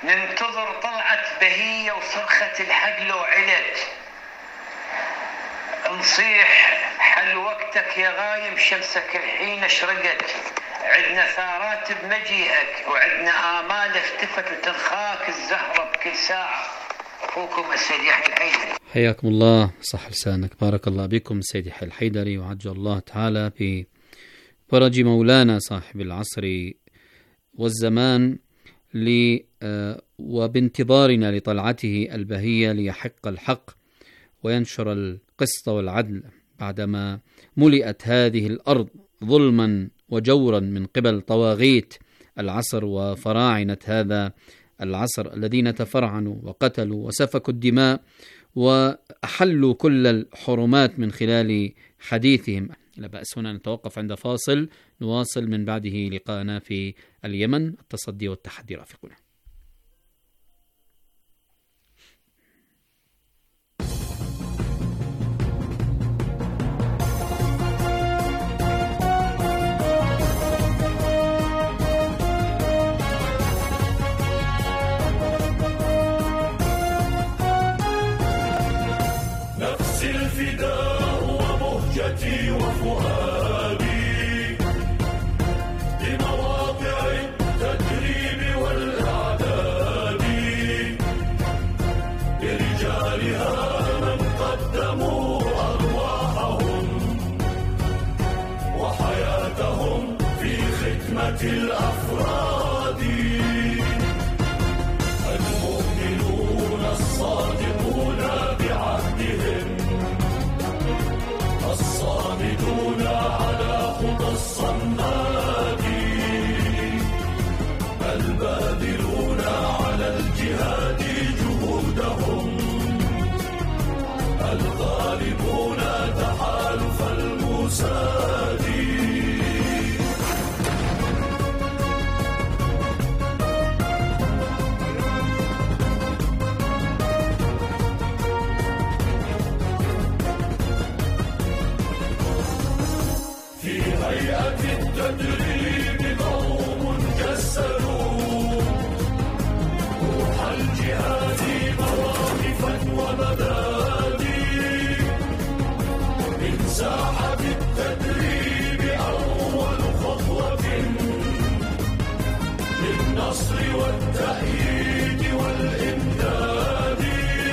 ننتظر طلعة بهية وصرخة الحق لو علت، نصيح حل وقتك يا غايم شمسك الحين اشرقت، عدنا ثارات بمجيئك وعدنا آمال اختفت وتنخاك الزهرة بكل ساعة. أخوكم السيد يحيى الحيدري. حياكم الله، صح لسانك، بارك الله بكم السيد يحيى الحيدري، وعجل الله تعالى بفرج مولانا صاحب العصر والزمان وبانتظارنا لطلعته البهية ليحق الحق وينشر القسط والعدل بعدما ملئت هذه الأرض ظلما وجورا من قبل طواغيت العصر وفراعنة هذا العصر الذين تفرعنوا وقتلوا وسفكوا الدماء وأحلوا كل الحرمات من خلال حديثهم. لا بأس هنا نتوقف عند فاصل، نواصل من بعده لقاءنا في اليمن، التصدي والتحدي. رافقنا. نفسي الفداء ومهجتي وفؤادي بمواقع التدريب والإعداد، برجالها من قدموا أرواحهم وحياتهم في خدمة الأفراد، المؤمنون الصادقون بعهدهم، الصامدون على خطى الصماد، الباذلون على الجهاد جهودهم، الغالبون تحالف المساد. في هيئة التدريب قوم جسدوا روح الجهاد مواقفا ومبادئ، من ساحة التدريب أول خطوة للنصر والتأييد والإمداد،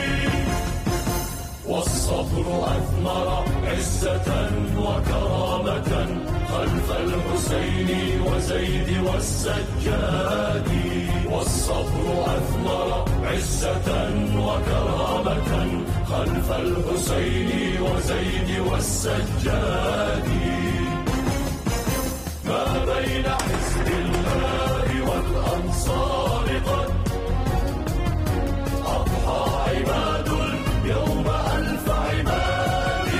والصبر أثمر عزة وكرامة خلف الحسين وزيد والسجاد، والصبر أثمر عزة وكرامة خلف الحسين وزيد والسجاد، ما بين حزب الله والأنصار قد أضحى عباد اليوم ألف عباد.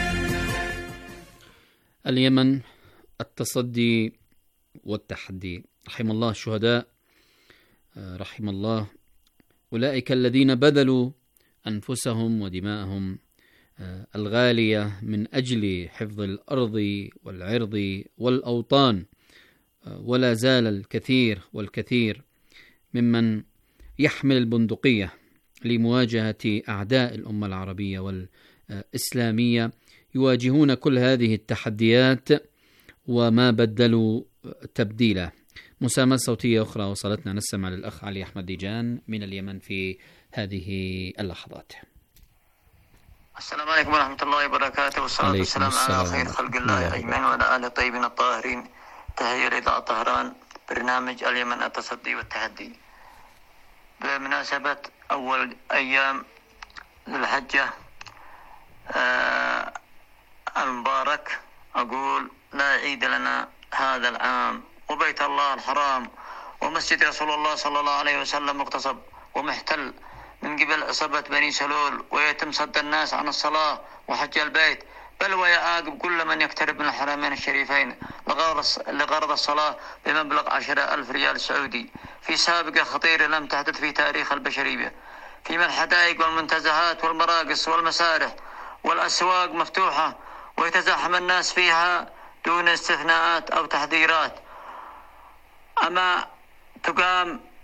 اليمن، التصدي والتحدي. رحم الله الشهداء، رحم الله أولئك الذين بذلوا أنفسهم ودماءهم الغالية من أجل حفظ الأرض والعرض والأوطان، ولا زال الكثير والكثير ممن يحمل البندقية لمواجهة أعداء الأمة العربية والإسلامية يواجهون كل هذه التحديات وما بدلوا تبديلا. مسامة صوتية أخرى وصلتنا، نستمع للأخ علي أحمد ديجان من اليمن في هذه اللحظات. السلام عليكم ورحمة الله وبركاته، والصلاة والسلام على خير خلق الله أجمعين وعلى آله الطيبين الطاهرين. تحية لإذاعة طهران، برنامج اليمن، التصدي والتحدي. بمناسبة أول أيام الحجة المبارك، أقول لا عيد لنا هذا العام، وبيت الله الحرام ومسجد رسول الله صلى الله عليه وسلم مغتصب ومحتل من قبل عصبة بني سلول، ويتم صد الناس عن الصلاة وحج البيت، بل ويعاقب كل من يقترب من الحرمين الشريفين لغرض الصلاة بمبلغ 10,000 ريال سعودي، في سابقة خطيرة لم تحدث في تاريخ البشرية، فيما الحدائق والمنتزهات والمراقص والمسارح والأسواق مفتوحة ويتزاحم الناس فيها دون استثناءات أو تحذيرات. أما تقام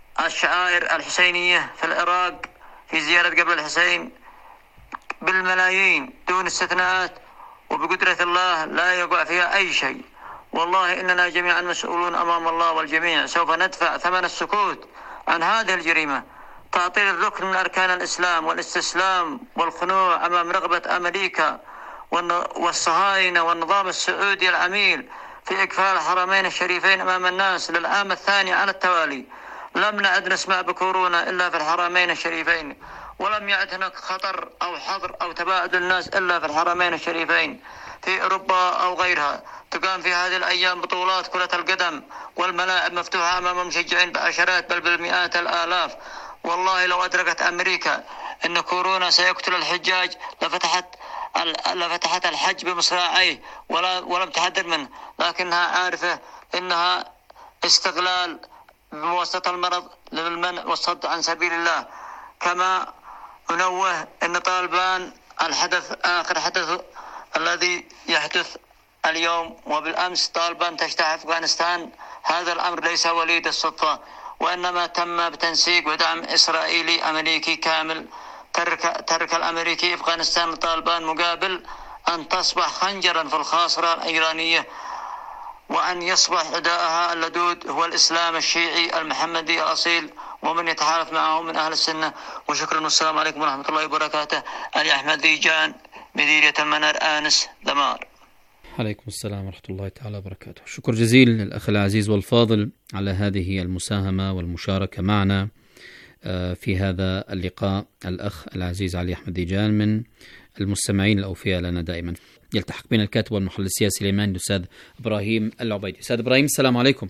الشعائر الحسينية في العراق في زيارة قبر الحسين بالملايين دون استثناءات، وبقدرة الله لا يقع فيها أي شيء. والله إننا جميعا مسؤولون أمام الله، والجميع سوف ندفع ثمن السكوت عن هذه الجريمة. تعطيل الركن من أركان الإسلام والاستسلام والخنوع أمام رغبة أمريكا والصهاينة والنظام السعودي العميل في إقفال الحرمين الشريفين أمام الناس للعام الثاني على التوالي. لم نعد نسمع بكورونا إلا في الحرمين الشريفين، ولم يعد هناك خطر أو حظر أو تباعد الناس إلا في الحرمين الشريفين. في أوروبا أو غيرها تقام في هذه الأيام بطولات كرة القدم والملاعب مفتوحة أمام مشجعين بعشرات بل بالمئات الآلاف. والله لو أدركت أمريكا أن كورونا سيقتل الحجاج لفتحت الحج بمصراعيه ولم تحذر منه، لكنها عارفة أنها استغلال بواسطة المرض للمنع والصد عن سبيل الله. كما أنوه أن طالبان آخر حدث الذي يحدث اليوم وبالأمس، طالبان تجتاح أفغانستان. هذا الأمر ليس وليد الصدفة، وإنما تم بتنسيق ودعم إسرائيلي أمريكي كامل. ترك الأمريكي أفغانستان لطالبان مقابل أن تصبح خنجرا في الخاصرة الإيرانية، وأن يصبح عداءها اللدود هو الإسلام الشيعي المحمدي الأصيل ومن يتحالف معه من أهل السنة. وشكرا والسلام عليكم ورحمة الله وبركاته. علي أحمد ذيجان، مديرية المنار آنس، دمار. عليكم السلام ورحمة الله تعالى وبركاته. شكر جزيل للأخ العزيز والفاضل على هذه المساهمة والمشاركة معنا في هذا اللقاء. الأخ العزيز علي أحمد ذيجان من المستمعين الأوفياء لنا دائما. يلتحق بنا الكاتب والمحلل السياسي اليماني الأستاذ إبراهيم العبيدي. أستاذ إبراهيم، السلام عليكم.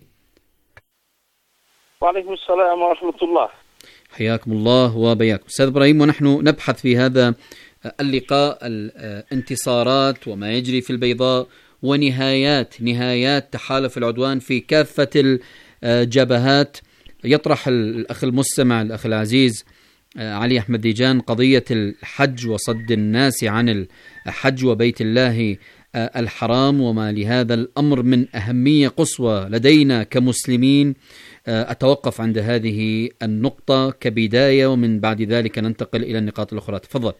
وعليكم السلام ورحمة الله. حياكم الله وبياكم. أستاذ إبراهيم، ونحن نبحث في هذا اللقاء الانتصارات وما يجري في البيضاء ونهايات تحالف العدوان في كافة الجبهات، يطرح الأخ المستمع الأخ العزيز علي أحمد ذيجان قضية الحج وصد الناس عن الحج وبيت الله الحرام، وما لهذا الأمر من أهمية قصوى لدينا كمسلمين. أتوقف عند هذه النقطة كبداية، ومن بعد ذلك ننتقل إلى النقاط الأخرى. تفضل.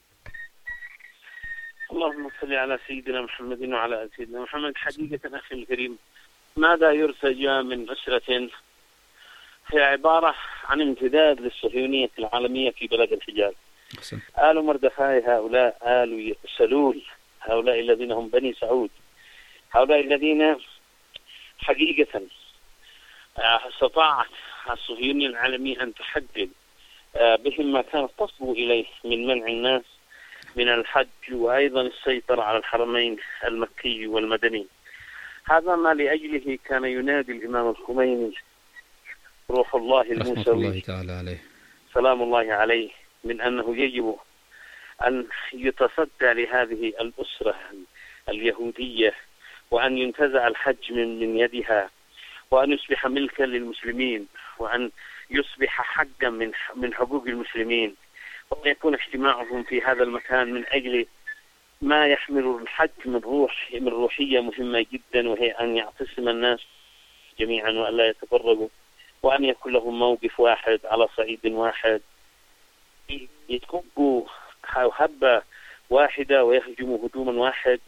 اللهم صل على سيدنا محمد وعلى آل سيدنا محمد. حقيقة أخي الكريم، ماذا يرتجى من أسرة هي عبارة عن امتداد للصهيونية العالمية في بلد الحجاز. آل مردخاي هؤلاء آل سلول، هؤلاء الذين هم بني سعود، هؤلاء الذين حقيقة استطاعت الصهيونية العالمية أن تحدد بهم ما كانت تصبو إليه من منع الناس من الحج، وأيضا السيطرة على الحرمين المكي والمدني. هذا ما لأجله كان ينادي الإمام الخميني روح الله الموسوي سلام الله عليه من أنه يجب أن يتصدى لهذه الأسرة اليهودية، وأن ينتزع الحج من يدها، وأن يصبح ملكا للمسلمين، وأن يصبح حقا من حقوق المسلمين، وأن يكون اجتماعهم في هذا المكان من أجل ما يحمل الحج من روحية مهمة جدا، وهي أن يعتصم الناس جميعا وأن لا يتفرقوا، وأن يكون لهم موقف واحد على صعيد واحد، يتكبوا هبة واحدة ويهجموا هجوما واحد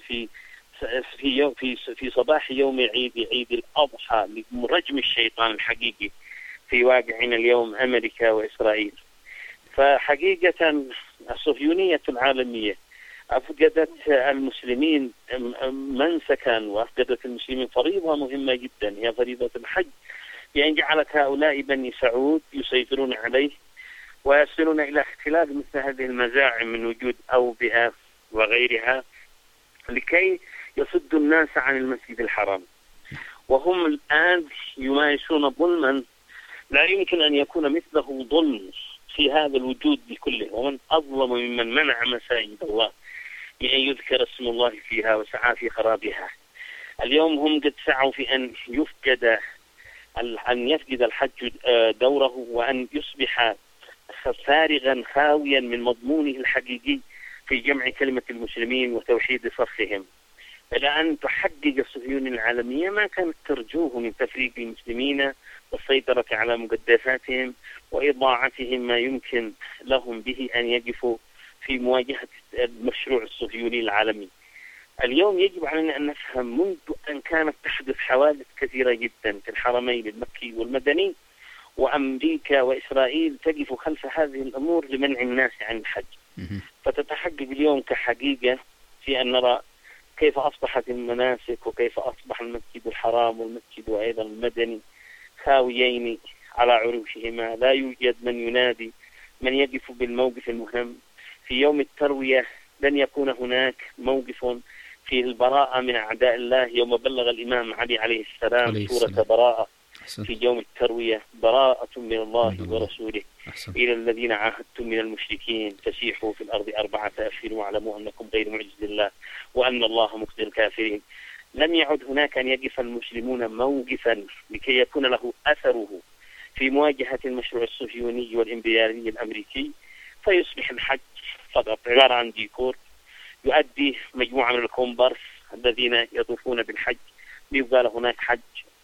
في صباح يوم عيد الأضحى لرجم الشيطان الحقيقي في واقعنا اليوم أمريكا وإسرائيل. فحقيقة الصهيونية العالمية أفقدت المسلمين منسكا، وأفقدت المسلمين فريضة مهمة جدا هي فريضة الحج، بأن جعلت هؤلاء بني سعود يسيطرون عليه ويصلون إلى اختلاف مثل هذه المزاعم من وجود أوبئة وغيرها لكي يصدوا الناس عن المسجد الحرام. وهم الآن يمارسون ظلما لا يمكن أن يكون مثله ظلم في هذا الوجود بكله. ومن أظلم ممن منع مساجد الله بأن يذكر اسم الله فيها وسعى في خرابها. اليوم هم قد سعوا في أن يفقد الحج دوره، وأن يصبح فارغا خاويا من مضمونه الحقيقي في جمع كلمة المسلمين وتوحيد صفهم، إلى أن تحقق الصهيونية العالمية ما كانت ترجوه من تفريق المسلمين والسيطرة على مقدساتهم وإضاعتهم ما يمكن لهم به أن يقفوا في مواجهة المشروع الصهيوني العالمي. اليوم يجب علينا أن نفهم منذ أن كانت تحدث حوادث كثيرة جدا في الحرمين المكي والمدني، وأمريكا وإسرائيل تقف خلف هذه الأمور لمنع الناس عن الحج، فتتحقق اليوم كحقيقة في أن نرى كيف أصبحت المناسك وكيف أصبح المسجد الحرام والمسجد وأيضا المدني خاويين على عروشهما. لا يوجد من ينادي، من يقف بالموقف المهم. في يوم التروية لن يكون هناك موقف فيه البراءة من أعداء الله، يوم بلغ الإمام علي عليه السلام سورة براءة في يوم التروية: براءة من الله ورسوله إلى الذين عاهدتم من المشركين فسيحوا في الأرض 4 أشهر واعلموا أنكم غير معجز الله وأن الله مخزي الكافرين. لم يعد هناك أن يقف المسلمون موقفا لكي يكون له أثره في مواجهة المشروع الصهيوني والإمبريالي الأمريكي، فيصبح الحج فقط عبارة عن ديكور يؤدي مجموعة من الكومبارس الذين يطوفون بالحج ليقال هناك حج،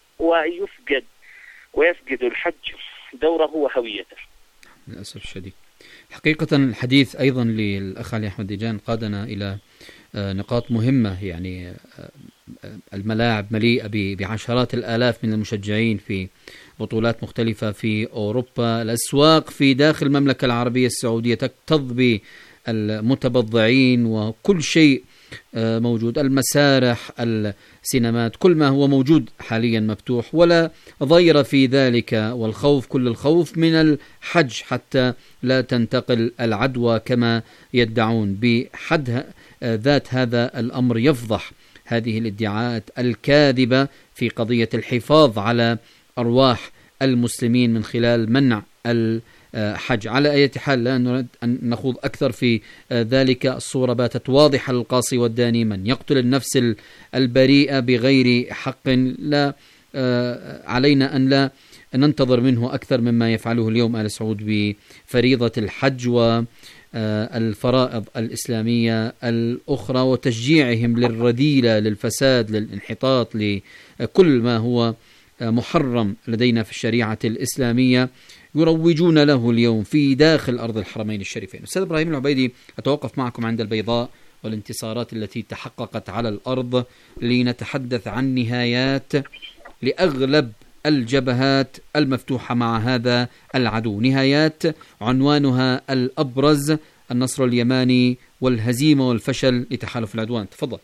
ويفقد الحج دوره وهويته للأسف الشديد. حقيقة الحديث أيضا للأخ علي أحمد ديجان قادنا إلى نقاط مهمة، يعني الملاعب مليئة بعشرات الآلاف من المشجعين في بطولات مختلفة في أوروبا، الأسواق في داخل المملكة العربية السعودية تكتظ بالمتبضعين وكل شيء موجود، المسارح، السينمات، كل ما هو موجود حاليا مفتوح، ولا ضير في ذلك، والخوف كل الخوف من الحج حتى لا تنتقل العدوى كما يدعون. بحد ذات هذا الأمر يفضح هذه الادعاءات الكاذبة في قضية الحفاظ على أرواح المسلمين من خلال منع الحج. على أي حال لا نريد أن نخوض أكثر في ذلك، الصورة باتت واضحة للقاصي والداني، من يقتل النفس البريئة بغير حق لا علينا أن لا ننتظر منه أكثر مما يفعله اليوم آل سعود بفريضة الحج والفرائض الإسلامية الأخرى، وتشجيعهم للرذيلة، للفساد، للانحطاط، لكل ما هو محرم لدينا في الشريعة الإسلامية، يروجون له اليوم في داخل أرض الحرمين الشريفين. أستاذ إبراهيم العبيدي، أتوقف معكم عند البيضاء والانتصارات التي تحققت على الأرض لنتحدث عن نهايات لأغلب الجبهات المفتوحة مع هذا العدو، نهايات عنوانها الأبرز: النصر اليماني والهزيمة والفشل لتحالف العدوان. تفضل.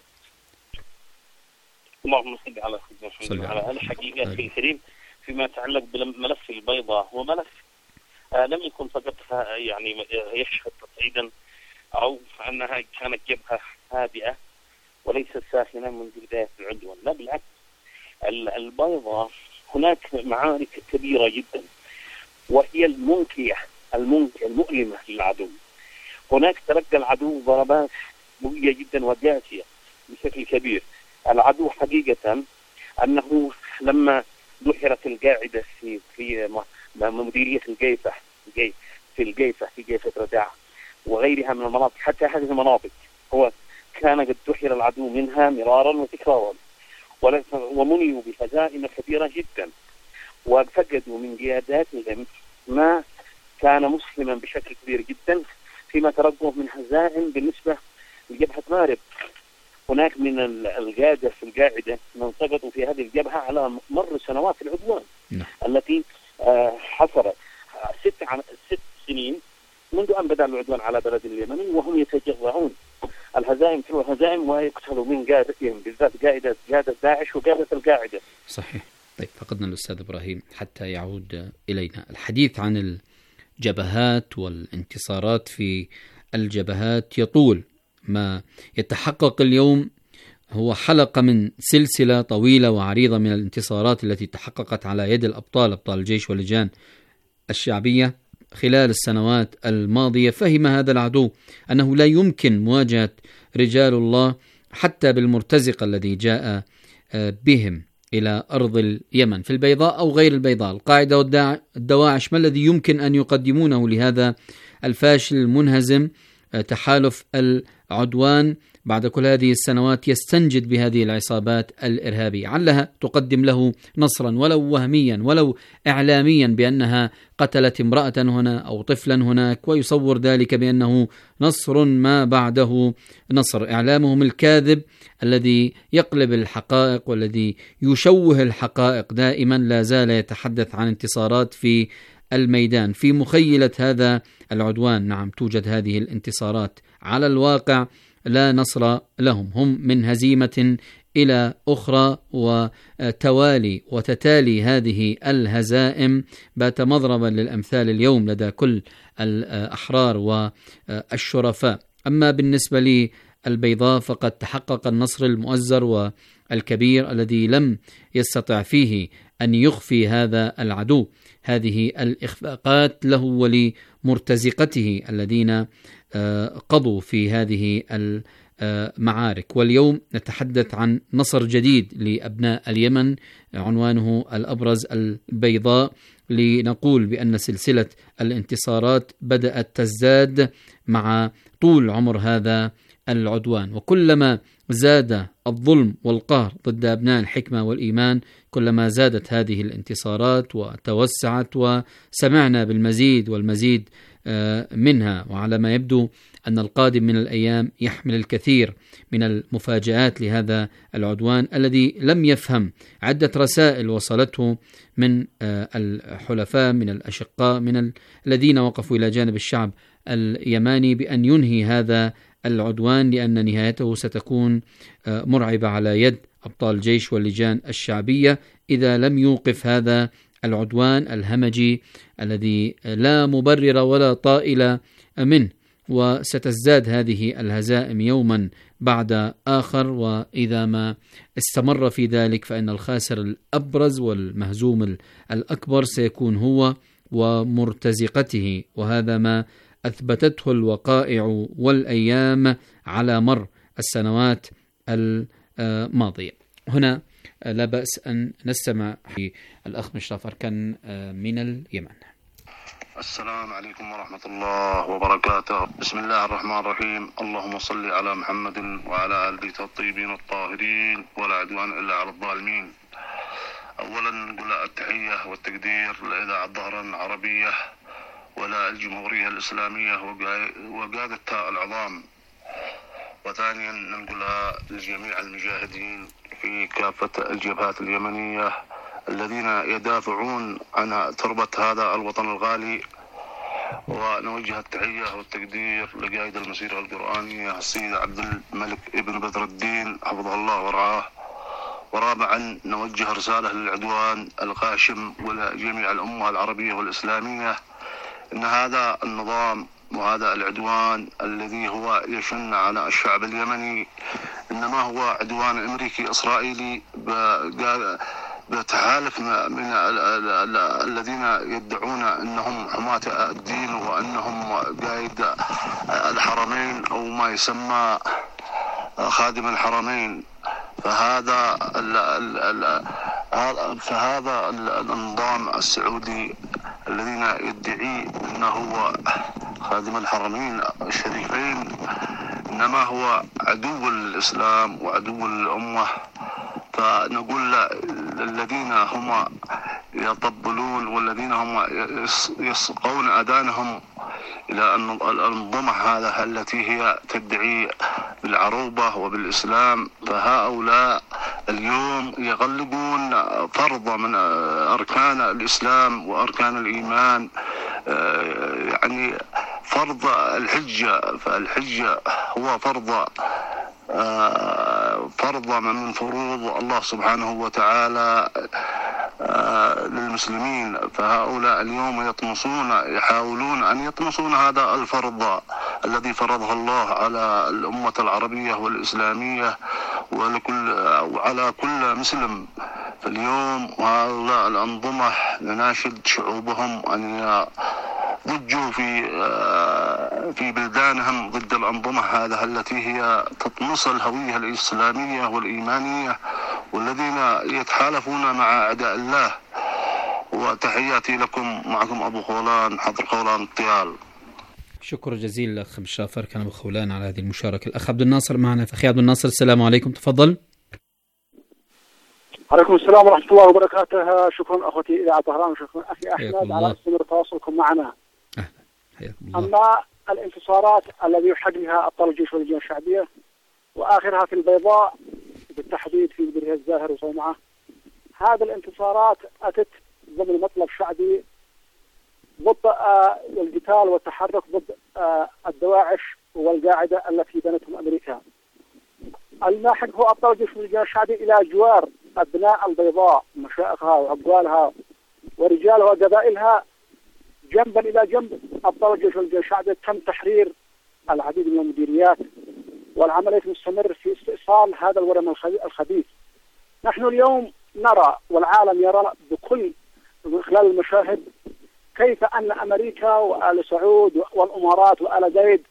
اللهم صل على سيدنا محمد وعلى آله. حقيقة في الكريم فيما يتعلق بملف البيضاء، هو ملف لم يكن فقط يعني يشهد تصعيدا أو أنها كانت جبهة هادئة وليست ساخنة منذ بداية العدوان، لا بالعكس. البيضاء هناك معارك كبيرة جدا، وهي المؤلمة للعدو. هناك تلقى العدو ضربات قوية جدا وقاسية بشكل كبير. العدو حقيقة أنه لما دحرت القاعدة في مديرية الجيفة في جيفة رداع وغيرها من المناطق، حتى هذه المناطق هو كان قد دحر العدو منها مرارا وتكرارا، ومنيوا بهزائم كبيرة جدا، وفقدوا من قياداتهم ما كان مسلما بشكل كبير جدا، فيما ترقوا من هزائم بالنسبة لجبهة مارب. هناك من القادة في القاعدة من سقطوا في هذه الجبهة على مر سنوات العدوان التي حصلت 6 سنين منذ أن بدأ العدوان على بلد اليمني، وهم يتجرعون الهزائم تلو الهزائم ويقتلوا من قادتهم، بالذات قادة داعش وقادة القاعدة. صحيح. طيب، فقدنا الأستاذ إبراهيم حتى يعود إلينا. الحديث عن الجبهات والانتصارات في الجبهات يطول. ما يتحقق اليوم هو حلقة من سلسلة طويلة وعريضة من الانتصارات التي تحققت على يد أبطال الجيش واللجان الشعبية خلال السنوات الماضية. فهم هذا العدو أنه لا يمكن مواجهة رجال الله حتى بالمرتزقة الذي جاء بهم إلى أرض اليمن في البيضاء أو غير البيضاء، القاعدة والدواعش. ما الذي يمكن أن يقدمونه لهذا الفاشل المنهزم تحالف العدوان بعد كل هذه السنوات يستنجد بهذه العصابات الإرهابية، علها تقدم له نصرا ولو وهميا ولو إعلاميا بأنها قتلت امرأة هنا أو طفلا هناك، ويصور ذلك بأنه نصر ما بعده نصر. إعلامهم الكاذب الذي يقلب الحقائق والذي يشوه الحقائق دائما لا زال يتحدث عن انتصارات في الميدان في مخيلة هذا العدوان. نعم، توجد هذه الانتصارات، على الواقع لا نصر لهم، هم من هزيمة إلى أخرى، وتوالي وتتالي هذه الهزائم بات مضربا للأمثال اليوم لدى كل الأحرار والشرفاء. أما بالنسبة للبيضاء فقد تحقق النصر المؤزر والكبير الذي لم يستطع فيه أن يخفي هذا العدو. هذه الإخفاقات له ولمرتزقته الذين قضوا في هذه المعارك. واليوم نتحدث عن نصر جديد لأبناء اليمن عنوانه الأبرز البيضاء، لنقول بأن سلسلة الانتصارات بدأت تزداد مع طول عمر هذا العدوان، وكلما زاد الظلم والقهر ضد أبناء الحكمة والإيمان كلما زادت هذه الانتصارات وتوسعت، وسمعنا بالمزيد والمزيد منها. وعلى ما يبدو أن القادم من الأيام يحمل الكثير من المفاجآت لهذا العدوان الذي لم يفهم. عدة رسائل وصلته من الحلفاء، من الأشقاء، من الذين وقفوا إلى جانب الشعب اليماني بأن ينهي هذا العدوان، لأن نهايته ستكون مرعبة على يد أبطال الجيش واللجان الشعبية إذا لم يوقف هذا العدوان الهمجي الذي لا مبرر ولا طائل منه. وستزداد هذه الهزائم يوما بعد آخر، وإذا ما استمر في ذلك فإن الخاسر الأبرز والمهزوم الأكبر سيكون هو ومرتزقته، وهذا ما أثبتته الوقائع والأيام على مر السنوات الماضية. هنا لا بأس أن نستمع الأخ مشرف أركان من اليمن. السلام عليكم ورحمة الله وبركاته. بسم الله الرحمن الرحيم. اللهم صل على محمد وعلى آل بيته الطيبين الطاهرين ولا عدوان إلا على الظالمين. أولا نقول التحية والتقدير لإذاعة الظهران العربية ولا الجمهورية الإسلامية وقادتها العظام. وثانيا نقولها لجميع المجاهدين في كافة الجبهات اليمنية الذين يدافعون عن تربة هذا الوطن الغالي. ونوجه التحية والتقدير لقائد المسيرة القرآنية السيد عبد الملك ابن بدر الدين حفظه الله ورعاه. ورابعا نوجه رسالة للعدوان الغاشم ولجميع الأمة العربية والإسلامية إن هذا النظام وهذا العدوان الذي هو يشن على الشعب اليمني إنما هو عدوان أمريكي إسرائيلي بتحالف من الذين يدعون أنهم حماة الدين وأنهم قائد الحرمين أو ما يسمى خادم الحرمين. فهذا النظام السعودي الذين يدعي أنه هو خادم الحرمين الشريفين إنما هو عدو الإسلام وعدو الأمة. فنقول الذين هم يطبلون والذين هم يسقون أذانهم إلى أن الأنظمة هذا التي هي تدعي بالعروبة وبالإسلام، فهؤلاء اليوم يغلقون فرض من أركان الإسلام وأركان الإيمان، يعني فرض الحجة. فالحجة هو فرض من فروض الله سبحانه وتعالى للمسلمين. فهؤلاء اليوم يحاولون أن يطمسون هذا الفرض الذي فرضه الله على الأمة العربية والإسلامية وعلى كل مسلم. فاليوم هؤلاء الأنظمة نناشد شعوبهم أن ضجوا في بلدانهم ضد الأنظمة هذه التي هي تطمس الهوية الإسلامية والإيمانية والذين يتحالفون مع أعداء الله. وتحياتي لكم، معكم أبو خولان حضر خولان الطيال. شكر جزيل أخ مشافر كان بخولان على هذه المشاركة. الأخ عبد الناصر معنا. أخي عبد الناصر السلام عليكم، تفضل. عليكم السلام ورحمة الله وبركاته. شكرا أخوتي إذاعة طهران وشكرا أخي أحمد على استمرار تواصلكم معنا. أما الانتصارات الذي يحق بها أبطال الجيش واللجان الشعبية وآخرها في البيضاء بالتحديد في بدرها الزاهر وصومعة، هذه الانتصارات أتت ضمن مطلب شعبي ضد القتال والتحرك ضد الدواعش والقاعدة التي بنتهم أمريكا. الماحق هو أبطال الجيش واللجان الشعبي إلى جوار أبناء البيضاء مشائخها وعقالها ورجالها وقبائلها جنبا إلى جنب. أبطال الجيش واللجان الشعبي تم تحرير العديد من المديريات والعملية مستمر في استئصال هذا الورم الخبيث. نحن اليوم نرى والعالم يرى بكل من خلال المشاهد كيف أن أمريكا وآل سعود والأمارات وآل زايد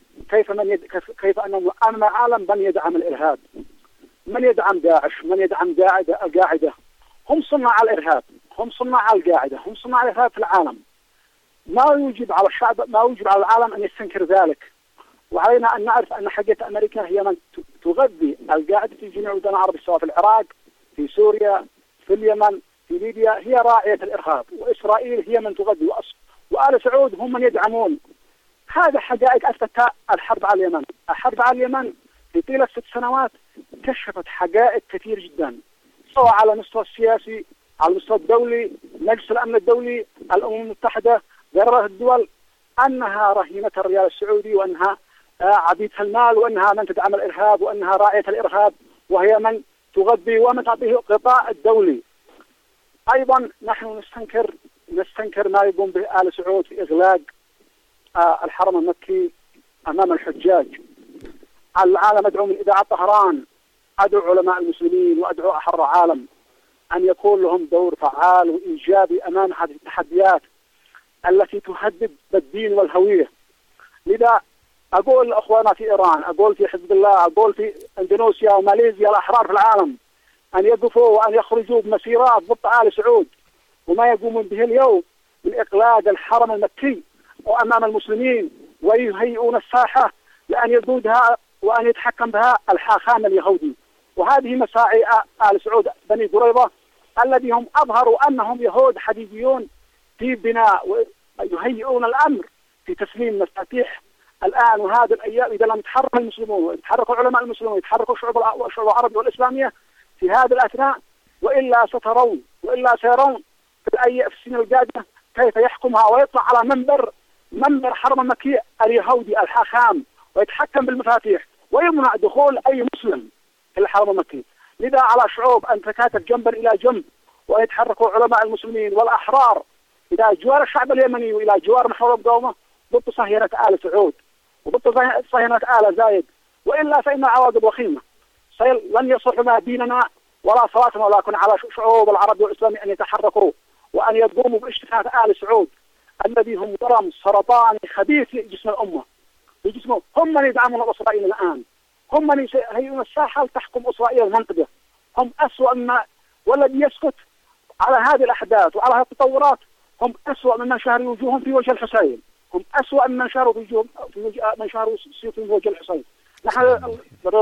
كيف أن العالم من يدعم الإرهاب، من يدعم داعش، من يدعم القاعدة. هم صناع الإرهاب، هم صناع القاعدة، هم صناع الإرهاب في العالم. ما يوجب على الشعب، ما يوجب على العالم أن يستنكر ذلك. وعلينا أن نعرف أن حقيقة أمريكا هي من تغذي القاعدة في جميع البلدان العربية، سواء في العراق، في سوريا، في اليمن، في ليبيا، هي راعية الإرهاب. وإسرائيل هي من تغذي، وآل سعود هم من يدعمون. هذا حقائق أثبتها الحرب على اليمن. الحرب على اليمن في طيلة 6 سنوات كشفت حقائق كثير جدا، سواء على المستوى السياسي، على المستوى الدولي، مجلس الأمن الدولي، الأمم المتحدة، غيرها الدول، أنها رهينة الريال السعودي، وأنها عبيدة المال، وأنها من تدعم الإرهاب، وأنها راعية الإرهاب، وهي من تغذي ومن تعطيه الغطاء الدولي. أيضا نحن نستنكر ما يقوم به آل سعود في إغلاق الحرم المكي أمام الحجاج. العالم أدعو من إذاعة طهران، أدعو علماء المسلمين وأدعو أحرار العالم أن يكون لهم دور فعال وإيجابي أمام هذه التحديات التي تهدد بالدين والهوية. لذا أقول لأخوانا في إيران، أقول في حزب الله، أقول في إندونيسيا وماليزيا، الأحرار في العالم أن يقفوا وأن يخرجوا بمسيرات ضد آل سعود وما يقومون به اليوم من إقلاق الحرم المكي وأمام المسلمين، ويهيئون الساحة لأن يقودها وأن يتحكم بها الحاخام اليهودي. وهذه مساعي آل سعود بني قريظة الذي هم أظهروا أنهم يهود حديديون في بناء، ويهيئون الأمر في تسليم مفاتيح الآن. وهذه الأيام إذا لم يتحرك المسلمون ويتحرك علماء المسلمين ويتحركوا الشعوب العربية والإسلامية في هذه الأثناء، وإلا سترون وإلا سيرون في السنين القادمة كيف يحكمها ويطلع على منبر حرم المكي اليهودي الحاخام ويتحكم بالمفاتيح ويمنع دخول أي مسلم في الحرم المكي. لذا على الشعوب أن تتكاتف جنبا إلى جنب ويتحركوا علماء المسلمين والأحرار إلى جوار الشعب اليمني وإلى جوار محور القومة ضد صهيونة آل سعود وضد صهيونة آل زايد، وإلا فإن العواقب وخيمة. لن يصح ما ديننا ولا صلاتنا، ولكن على شعوب العرب والإسلام أن يتحركوا وأن يقوموا باجتثاث آل سعود الذي هم ورم سرطاني خبيث في جسم الأمة، في جسمه. هم من يدعمون إسرائيل الآن، هم من يهيئون الساحة لتحكم إسرائيل المنطقة. هم أسوأ مما، والذي يسكت على هذه الأحداث وعلى هذه التطورات هم أسوأ ممن شهروا وجوههم في وجه الحسين، هم أسوأ ممن شهروا من شهروا سيوفهم في وجه الحسين. نحن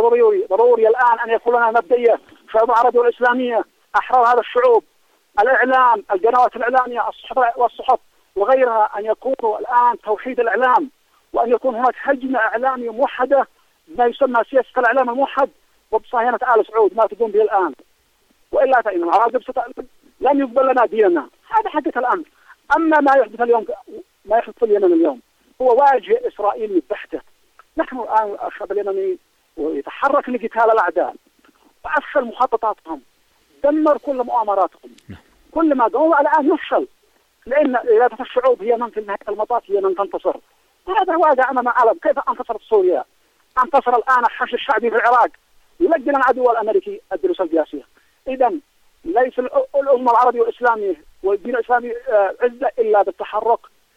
ضروري الآن أن يكون لنا مبدئية شعوب العربية والإسلامية، أحرار هذا الشعوب، الإعلام، القنوات الإعلامية، الصحف وغيرها، أن يكونوا الآن توحيد الإعلام، وأن يكون هناك هجمة إعلامية موحدة ما يسمى سياسة الإعلام الموحد وبصهيونة آل سعود ما تقوم به الآن. وإلا فإن العواقب لن يقبل لنا ديننا. هذا حقيقة الأمر. أما ما يحدث اليوم، ما يحدث في اليمن اليوم هو واجهة إسرائيلي بحتة. نحن الآن الشعب اليمني ويتحرك لقتال الأعداء وأفشل مخططاتهم، دمر كل مؤامراتهم، كل ما قاموا الآن يفشل، لأن إرادة الشعوب هي من في نهاية المطاف هي من تنتصر. هذا واقع أمام العالم. كيف انتصرت سوريا؟ انتصر الآن الحشد الشعبي في العراق يلقن العدو الأمريكي الدروس القياسية. إذا ليس الأمة العربية والإسلامية والدين الإسلامي عزة إلا بالتحرك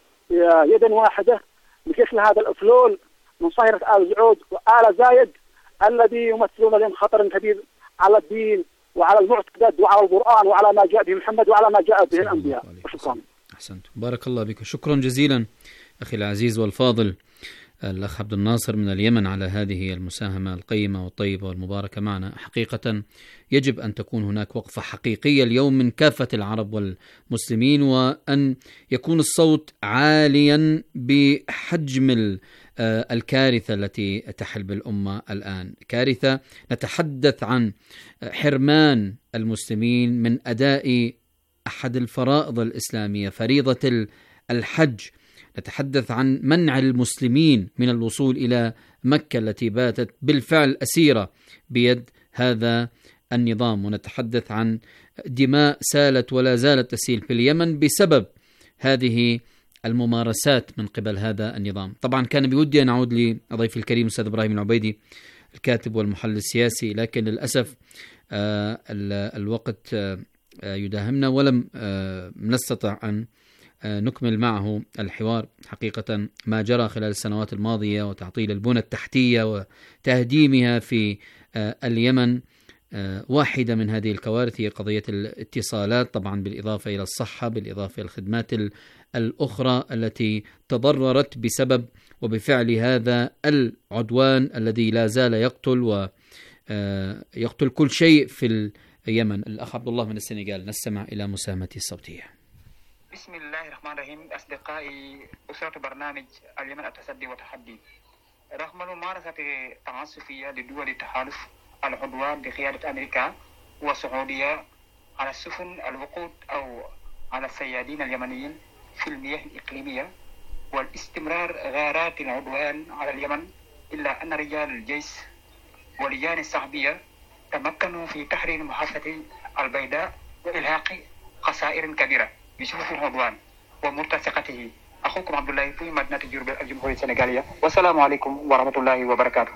يدا واحدة بكشف هذا الأفلول من صهيونة آل سعود وآل زايد الذي يمثلون لهم خطر كبير على الدين وعلى المعتقد وعلى القرآن وعلى ما جاء به محمد وعلى ما جاء به الأنبياء. شكرا. أحسنت، بارك الله بك، شكرا جزيلا أخي العزيز والفاضل الأخ عبد الناصر من اليمن على هذه المساهمة القيمة والطيبة والمباركة معنا. حقيقة يجب أن تكون هناك وقفة حقيقية اليوم من كافة العرب والمسلمين، وأن يكون الصوت عاليا بحجم الكارثة التي تحل بالأمة الآن. كارثة نتحدث عن حرمان المسلمين من أداء أحد الفرائض الإسلامية، فريضة الحج. نتحدث عن منع المسلمين من الوصول إلى مكة التي باتت بالفعل أسيرة بيد هذا النظام، ونتحدث عن دماء سالت ولا زالت تسيل في اليمن بسبب هذه الممارسات من قبل هذا النظام. طبعا كان بودي أن أعود لضيفي الكريم أستاذ إبراهيم العبيدي الكاتب والمحلل السياسي، لكن للأسف الوقت يداهمنا ولم نستطع أن نكمل معه الحوار. حقيقة ما جرى خلال السنوات الماضية وتعطيل البنى التحتية وتهديمها في اليمن واحدة من هذه الكوارث هي قضية الاتصالات، طبعا بالإضافة إلى الصحة، بالإضافة إلى الخدمات الأخرى التي تضررت بسبب وبفعل هذا العدوان الذي لا زال يقتل ويقتل كل شيء في اليمن. الأخ عبد الله من السنغال، نستمع إلى مساهمته الصوتية. بسم الله الرحمن الرحيم. أصدقائي أسرة برنامج اليمن التصدي والتحدي، رغم الممارسة التعسفية لدول التحالف العدوان بقيادة أمريكا والسعودية على السفن الوقود أو على الصيادين اليمنيين في المياه الإقليمية والاستمرار غارات العدوان على اليمن، إلا أن رجال الجيش واللجان الصحفية تمكنوا في تحرير محافظة البيضاء وإلحاق خسائر كبيرة بسبب العدوان ومرتفقته. أخوكم عبد الله في مدينة جرب الجمهورية السنغالية، والسلام عليكم ورحمة الله وبركاته.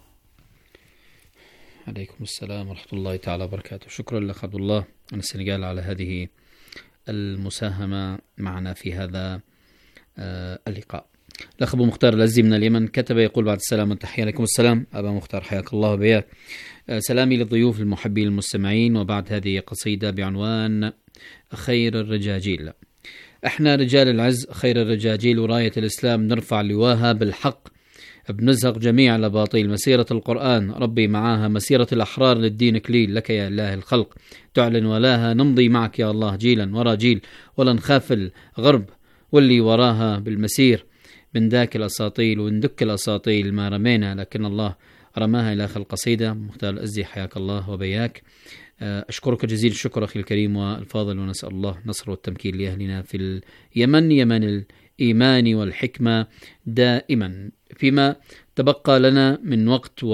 عليكم السلام ورحمة الله تعالى وبركاته. شكرا لك عبد الله من السنغال على هذه المساهمة معنا في هذا اللقاء. الأخ أبو مختار العزي من اليمن كتب يقول: بعد السلام والتحية. عليكم السلام أبا مختار، حياك الله وبياك. سلامي للضيوف المحبين المستمعين، وبعد هذه قصيدة بعنوان خير الرجاجيل. احنا رجال العز خير الرجاجيل، وراية الإسلام نرفع لواها بالحق، بنزهق جميع الأباطيل. مسيرة القرآن ربي معاها، مسيرة الأحرار للدين كليل، لك يا إله الخلق تعلن ولاها. نمضي معك يا الله جيلا ورا جيل، ولا نخاف الغرب واللي وراها بالمسير. بنداك الأساطيل وندك الأساطيل، ما رمينا لكن الله رماها. إلى آخر القصيدة. مختار الأزي حياك الله وبياك. أشكرك جزيل الشكر أخي الكريم والفاضل، ونسأل الله نصر والتمكين لأهلنا في اليمن، يمن الإيمان والحكمة دائما. فيما تبقى لنا من وقت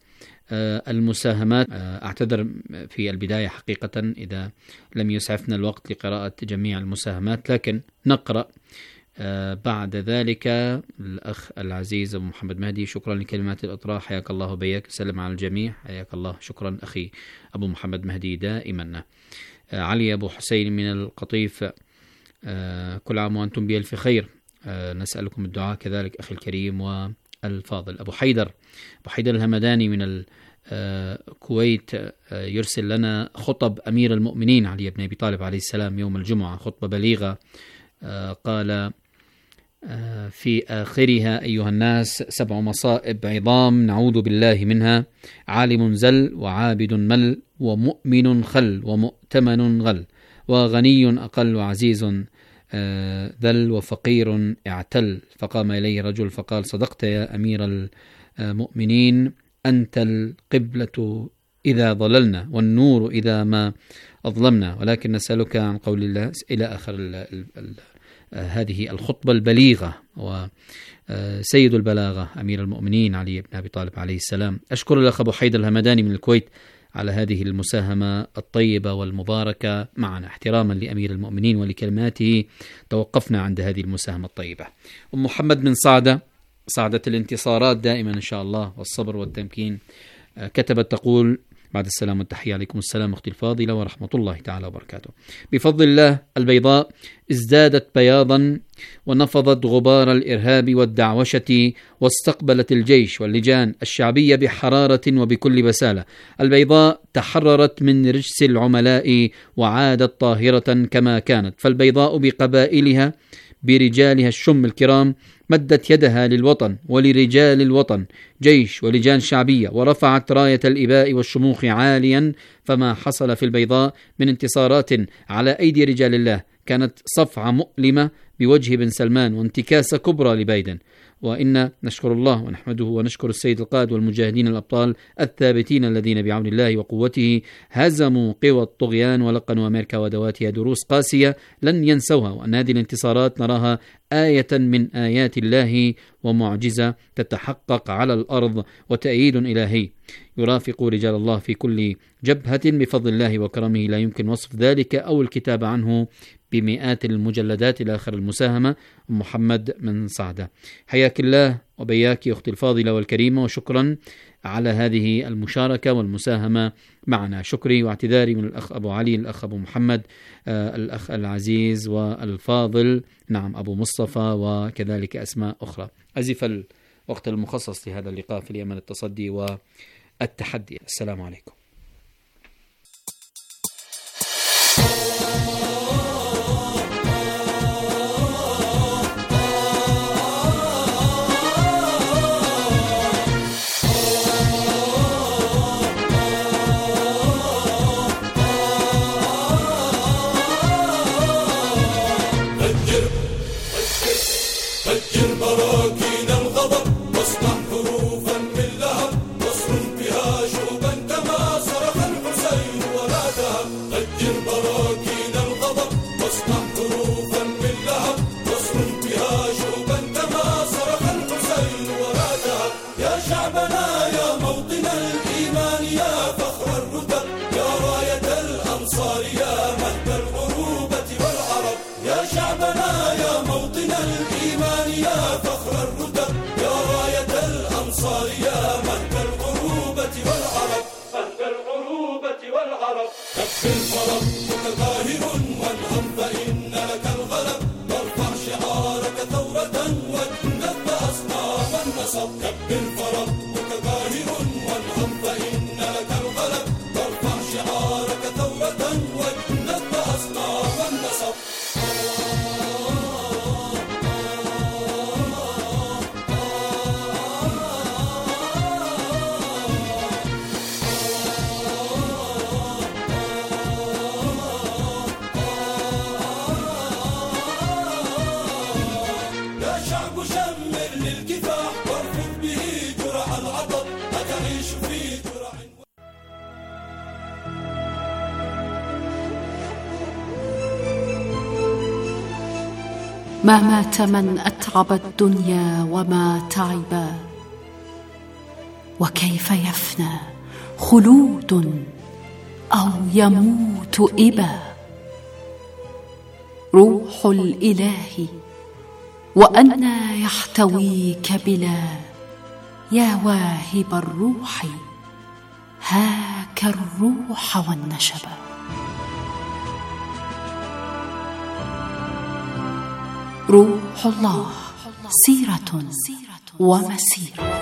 والمساهمات، أعتذر في البداية حقيقة إذا لم يسعفنا الوقت لقراءة جميع المساهمات، لكن نقرأ بعد ذلك. الأخ العزيز أبو محمد مهدي، شكرا لكلمات الإطراء، حياك الله وبياك. سلم على الجميع، حياك الله. شكرا أخي أبو محمد مهدي دائما. علي أبو حسين من القطيف، كل عام وأنتم بألف خير، نسألكم الدعاء كذلك أخي الكريم والفاضل. أبو حيدر الهمداني من الكويت يرسل لنا خطب أمير المؤمنين علي بن أبي طالب عليه السلام يوم الجمعة، خطبة بليغة. قال في آخرها: أيها الناس، 7 مصائب عظام نعوذ بالله منها: عالم زل، وعابد مل، ومؤمن خل، ومؤتمن غل، وغني أقل، وعزيز ذل، وفقير اعتل. فقام إليه رجل فقال: صدقت يا أمير المؤمنين، أنت القبلة إذا ضللنا، والنور إذا ما أظلمنا، ولكن نسألك عن قول الله إلى آخر هذه الخطبة البليغة. وسيد البلاغة أمير المؤمنين علي بن أبي طالب عليه السلام. أشكر الأخ أبو حيدر الهمداني من الكويت على هذه المساهمة الطيبة والمباركة معنا، احتراما لأمير المؤمنين ولكلماته. توقفنا عند هذه المساهمة الطيبة. أم محمد من صعدة الانتصارات دائما إن شاء الله والصبر والتمكين، كتبت تقول: بعد السلام والتحية. عليكم السلام أختي الفاضلة ورحمة الله تعالى وبركاته. بفضل الله البيضاء ازدادت بياضا، ونفضت غبار الإرهاب والدعوشة، واستقبلت الجيش واللجان الشعبية بحرارة وبكل بسالة. البيضاء تحررت من رجس العملاء وعادت طاهرة كما كانت. فالبيضاء بقبائلها برجالها الشم الكرام مدت يدها للوطن ولرجال الوطن، جيش ولجان شعبية، ورفعت راية الإباء والشموخ عاليا. فما حصل في البيضاء من انتصارات على أيدي رجال الله كانت صفعة مؤلمة بوجه بن سلمان وانتكاسة كبرى لبايدن. وإن نشكر الله ونحمده ونشكر السيد القائد والمجاهدين الأبطال الثابتين الذين بعون الله وقوته هزموا قوى الطغيان ولقنوا أمريكا ودواتها دروس قاسية لن ينسوها، وأن هذه الانتصارات نراها آية من آيات الله ومعجزة تتحقق على الأرض وتأييد إلهي يرافق رجال الله في كل جبهة بفضل الله وكرمه لا يمكن وصف ذلك أو الكتاب عنه بمئات المجلدات إلى آخر المساهمة. محمد من صعدة، حياك الله وبياك أختي الفاضلة والكريمة، وشكرا على هذه المشاركة والمساهمة معنا. شكري واعتذاري من الأخ أبو علي، الأخ أبو محمد، الأخ العزيز والفاضل، نعم أبو مصطفى، وكذلك أسماء أخرى. أزف الوقت المخصص لهذا اللقاء في اليمن التصدي والتحدي. السلام عليكم. فجر براكين الغضب واصنع حروفا من لهب واصرخ بها شوبا كما صرخ الحسين ولا ذهب. فجر براكين الغضب واصنع حروفا من لهب واصرخ بها شوبا كما صرخ الحسين ولا ذهب. يا شعبنا يا موطن الإيمان يا فخر الرتب يا راية الأنصار يا مهد العروبة والعرب. يا شعبنا يا موطن الإيمان يا فخر الرتب يا راية الأنصار يا مهد العروبة والعرب. مهد العروبة والعرب. كبر فربك ظاهر وانهض فإن لك الغلب وارفع شعارك ثورة واجنب أصنام النصب. كبر فربك ظاهر وانهض فإن لك الغلب وارفع شعارك ثورة واجنب أصنام النصب. ما مات من أتعب الدنيا وما تعبا، وكيف يفنى خلود أو يموت إبا. روح الإله وأنى يحتويك بلا، يا واهب الروح هاك الروح والنشبا. روح الله سيرة ومسيرة.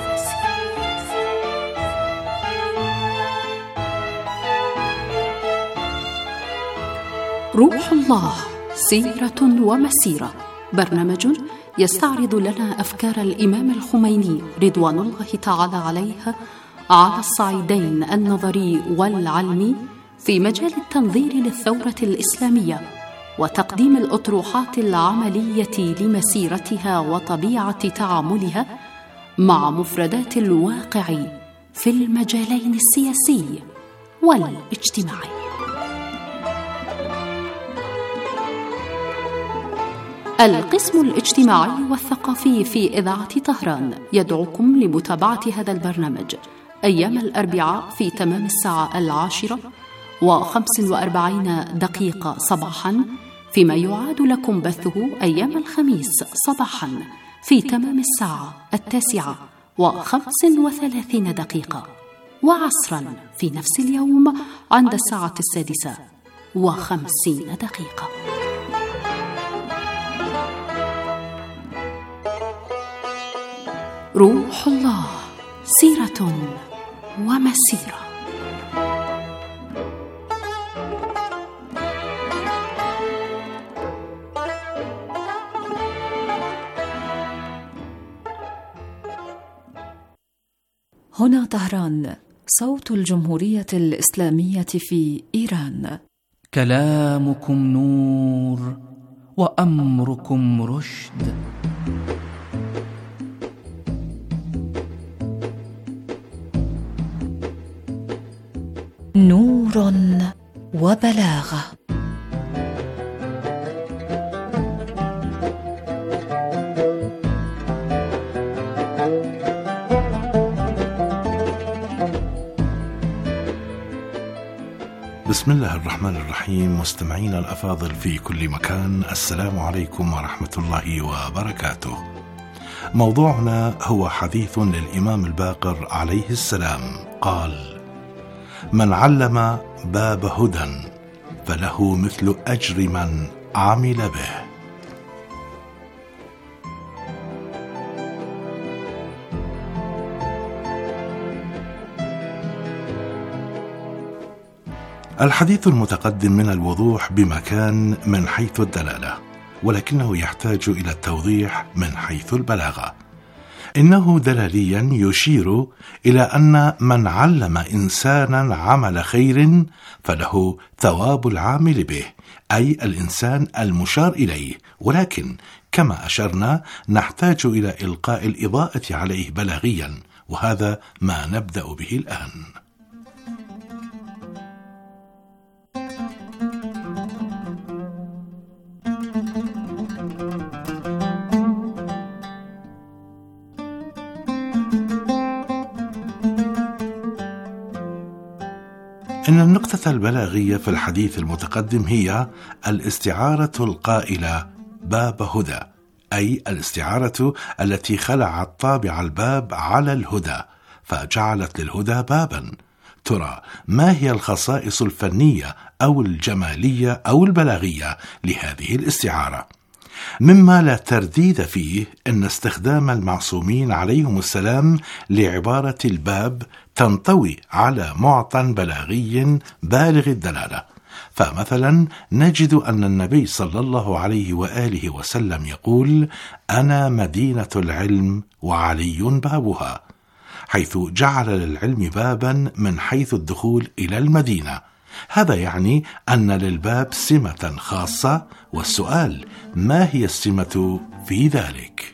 روح الله سيرة ومسيرة، برنامج يستعرض لنا أفكار الإمام الخميني رضوان الله تعالى عليه على الصعيدين النظري والعلمي في مجال التنظير للثورة الإسلامية وتقديم الأطروحات العملية لمسيرتها وطبيعة تعاملها مع مفردات الواقع في المجالين السياسي والاجتماعي. القسم الاجتماعي والثقافي في إذاعة طهران يدعوكم لمتابعة هذا البرنامج أيام الأربعاء في تمام الساعة 10:45 صباحاً، فيما يعاد لكم بثه أيام الخميس صباحاً في تمام الساعة 9:35، وعصراً في نفس اليوم عند الساعة 6:50. روح الله سيرة ومسيرة. هنا طهران، صوت الجمهورية الإسلامية في إيران. كلامكم نور وأمركم رشد. نور وبلاغة. بسم الله الرحمن الرحيم. مستمعينا الأفاضل في كل مكان، السلام عليكم ورحمة الله وبركاته. موضوعنا هو حديث للإمام الباقر عليه السلام قال: من علم باب هدى فله مثل أجر من عمل به. الحديث المتقدم من الوضوح بمكان من حيث الدلالة، ولكنه يحتاج إلى التوضيح من حيث البلاغة. إنه دلاليا يشير إلى أن من علم إنسانا عمل خير فله ثواب العامل به، أي الإنسان المشار إليه، ولكن كما أشرنا نحتاج إلى إلقاء الإضاءة عليه بلاغيا، وهذا ما نبدأ به الآن. إن النقطة البلاغية في الحديث المتقدم هي الاستعارة القائلة باب هدى، أي الاستعارة التي خلعت طابع الباب على الهدى فجعلت للهدى بابا. ترى ما هي الخصائص الفنية أو الجمالية أو البلاغية لهذه الاستعارة؟ مما لا ترديد فيه أن استخدام المعصومين عليهم السلام لعبارة الباب تنطوي على معطى بلاغي بالغ الدلالة. فمثلا نجد أن النبي صلى الله عليه وآله وسلم يقول: أنا مدينة العلم وعلي بابها، حيث جعل للعلم بابا من حيث الدخول إلى المدينة. هذا يعني أن للباب سمة خاصة، والسؤال: ما هي السمة في ذلك؟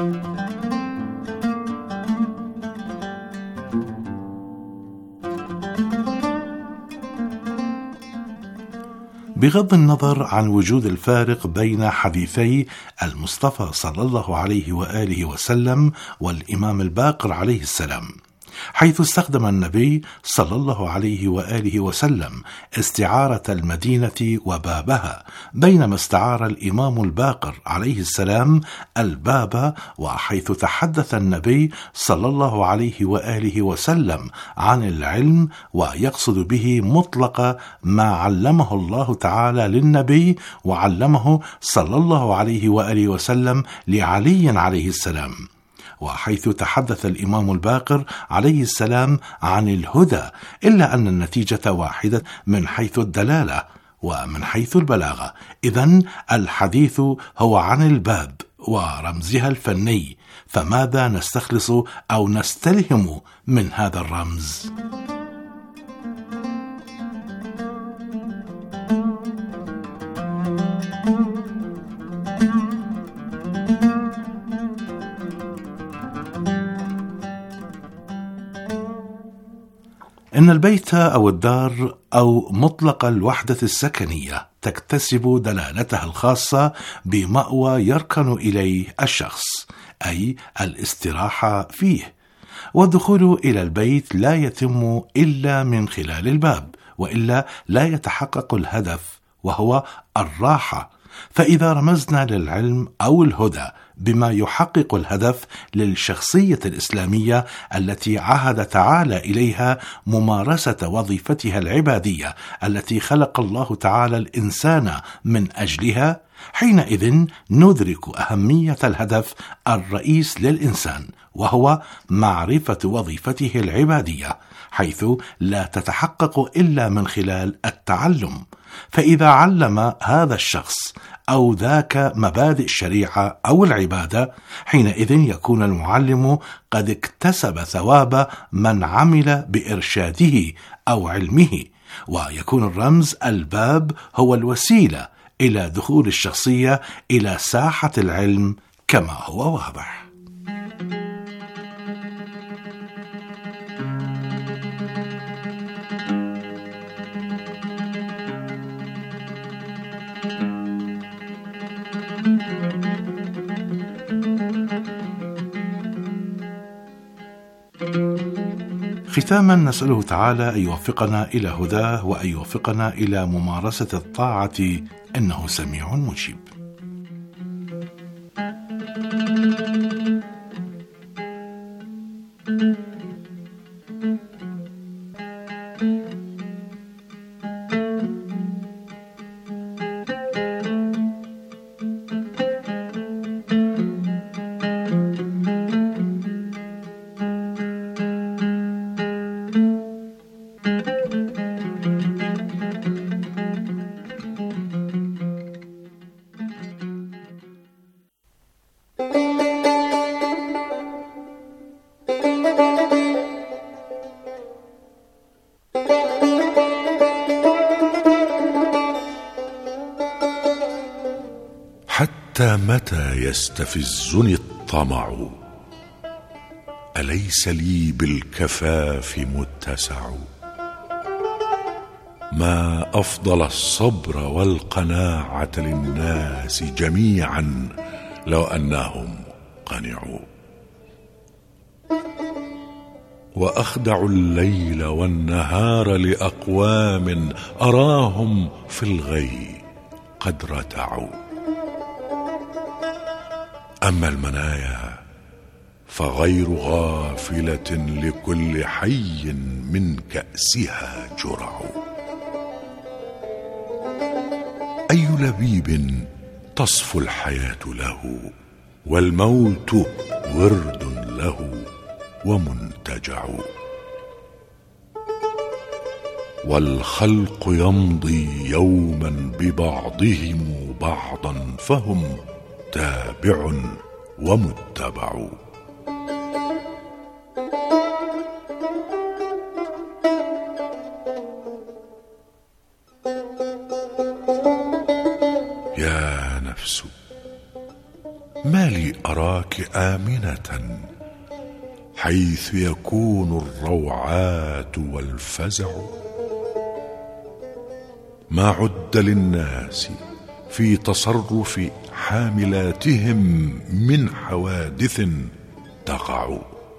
بغض النظر عن وجود الفارق بين حديثي المصطفى صلى الله عليه وآله وسلم والإمام الباقر عليه السلام، حيث استخدم النبي صلى الله عليه وآله وسلم استعارة المدينة وبابها، بينما استعار الإمام الباقر عليه السلام الباب، وحيث تحدث النبي صلى الله عليه وآله وسلم عن العلم ويقصد به مطلق ما علمه الله تعالى للنبي وعلمه صلى الله عليه وآله وسلم لعلي عليه السلام، وحيث تحدث الإمام الباقر عليه السلام عن الهدى، إلا أن النتيجة واحدة من حيث الدلالة ومن حيث البلاغة. إذن الحديث هو عن الباب ورمزها الفني، فماذا نستخلص أو نستلهم من هذا الرمز؟ إن البيت أو الدار أو مطلق الوحدة السكنية تكتسب دلالتها الخاصة بمأوى يركن إليه الشخص، أي الاستراحة فيه، والدخول إلى البيت لا يتم إلا من خلال الباب، وإلا لا يتحقق الهدف وهو الراحة. فإذا رمزنا للعلم أو الهدى بما يحقق الهدف للشخصية الإسلامية التي عهد تعالى إليها ممارسة وظيفتها العبادية التي خلق الله تعالى الإنسان من أجلها، حينئذ ندرك أهمية الهدف الرئيس للإنسان، وهو معرفة وظيفته العبادية، حيث لا تتحقق إلا من خلال التعلم. فإذا علم هذا الشخص أو ذاك مبادئ الشريعة أو العبادة، حينئذ يكون المعلم قد اكتسب ثواب من عمل بإرشاده أو علمه، ويكون الرمز الباب هو الوسيلة إلى دخول الشخصية إلى ساحة العلم كما هو واضح. ختاما نسأله تعالى أن يوفقنا إلى هداه وأن يوفقنا إلى ممارسة الطاعة، إنه سميع مجيب. حتى متى يستفزني الطمع؟ أليس لي بالكفاف متسع؟ ما أفضل الصبر والقناعة للناس جميعا لو أنهم قنعوا. وأخدع الليل والنهار لأقوام أراهم في الغي قد رتعوا. أما المنايا فغير غافلة لكل حي من كأسها جرع. أي لبيب تصفو الحياة له، والموت ورد له ومنتجع. والخلق يمضي يوما ببعضهم بعضا، فهم تابع ومتبع. يا نفس ما لي أراك آمنة حيث يكون الروعات والفزع؟ ما عد للناس في تصرف حاملاتهم من حوادث تقع.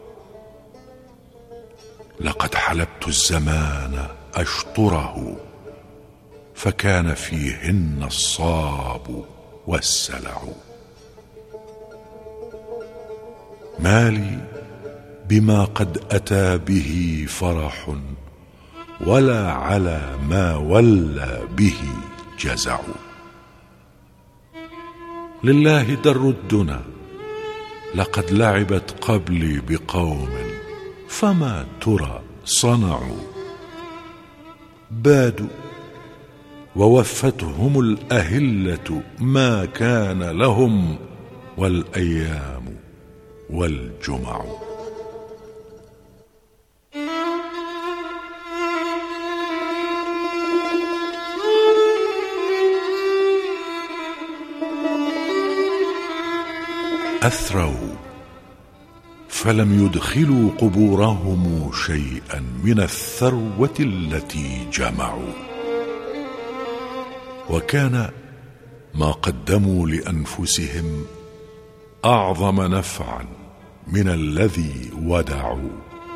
لقد حلبت الزمان أشطره، فكان فيهن الصاب والسلع. ما لي بما قد أتى به فرح، ولا على ما ولى به جزع. لله در الدنا لقد لعبت قبلي بقوم، فما ترى صنعوا. بادوا ووفتهم الأهلة ما كان لهم، والأيام والجمع. أثروا فلم يدخلوا قبورهم شيئا من الثروة التي جمعوا. وكان ما قدموا لأنفسهم أعظم نفعا من الذي ودعوا.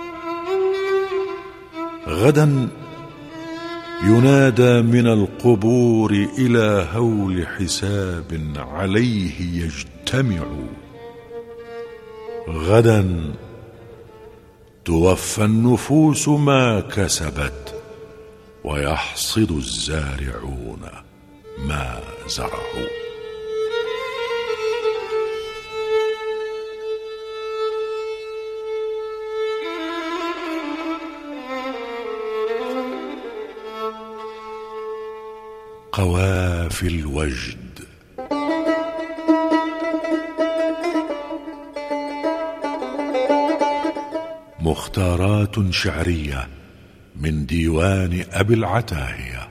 غدا ينادى من القبور إلى هول حساب عليه يجتمع. غدا توفى النفوس ما كسبت، ويحصد الزارعون ما زرعوا. قوافي الوجد. مختارات شعرية من ديوان أبي العتاهية.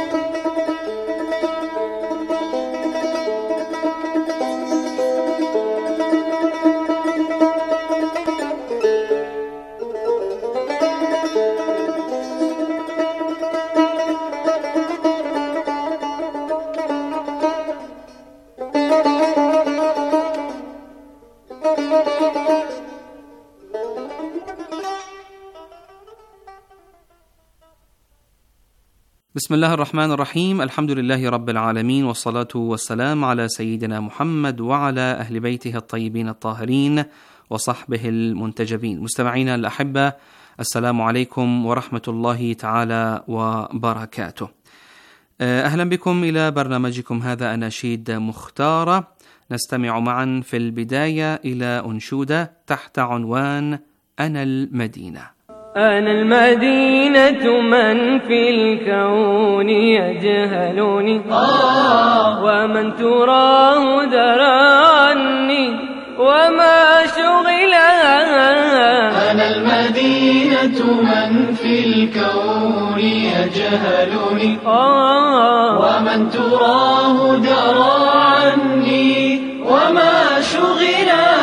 بسم الله الرحمن الرحيم. الحمد لله رب العالمين، والصلاة والسلام على سيدنا محمد وعلى أهل بيته الطيبين الطاهرين وصحبه المنتجبين. مستمعينا الأحبة، السلام عليكم ورحمة الله تعالى وبركاته. أهلا بكم إلى برنامجكم هذا أناشيد مختارة. نستمع معا في البداية إلى أنشودة تحت عنوان أنا المدينة. أنا المدينة من في الكون يجهلني، ومن تراه درى عني وما شغلها. أنا المدينة من في الكون يجهلني، ومن تراه درى عني وما شغلها.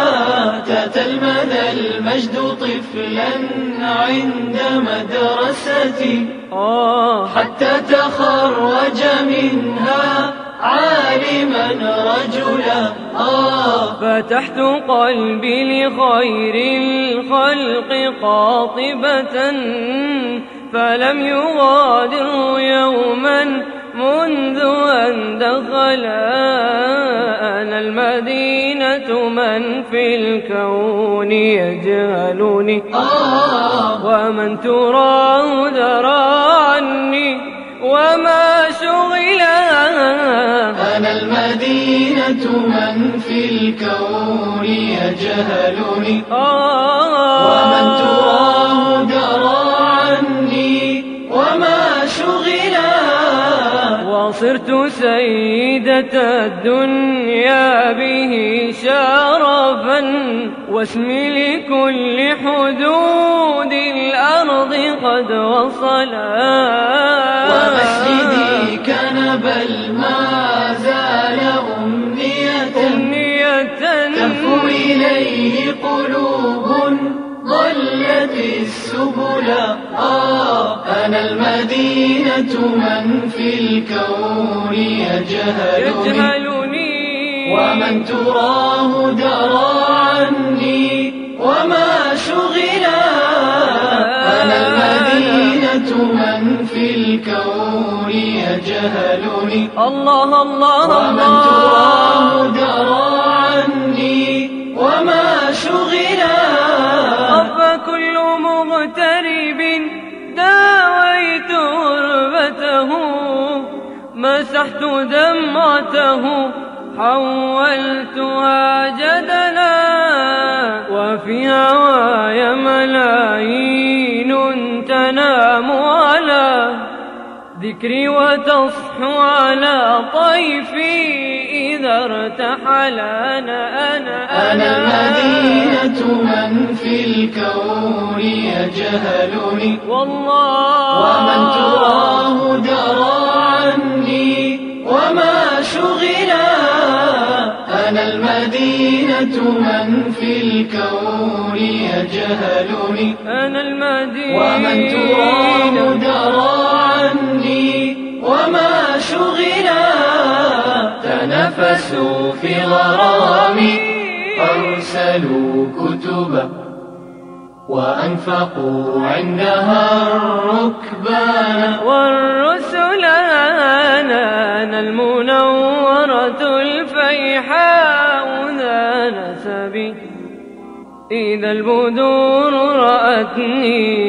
تتلمذ المجد طفلا عند مدرستي، حتى تخرج منها عالما رجلا. فتحت قلبي لخير الخلق قاطبة، فلم يغادر يوما منذ أن دخلا. أنا المدينة من في الكون يجهلني، ومن تراه درى عني وما شغلها. أنا المدينة من في الكون يجهلني، ومن تراه درى عني وما شغلها. وصرت سيدة الدنيا به شرفا، واسمي لكل حدود الأرض قد وصلا. ومسجدي كان بل ما زال أمنية تهفو إليه قلوب ضلت السبل. أنا المدينة من في الكون يجهلني، ومن تراه درى عني وما شغلا. أنا المدينة من في الكون يجهلني، الله الله، ومن تراه درى عني وما شغلا. فكل مغترب داويت غربته، مسحت دمعته حولتها جدلا. وفي هواي ملايين تنام على ذكري وتصحو على طيفي إذا ارتحل. أنا المدينة من في الكون يجهلني، والله ومن تراه درى عني وما شغلا. أنا المدينة من في الكون يجهلني، أنا المدينة ومن تراه درى عني وما شغلا. تنافسوا في غرامي، أرسلوا كتبا وأنفقوا عندها الركبان. والرسل أنا المنورة الفيحاء ذا نسبي، إذا البدور رأتني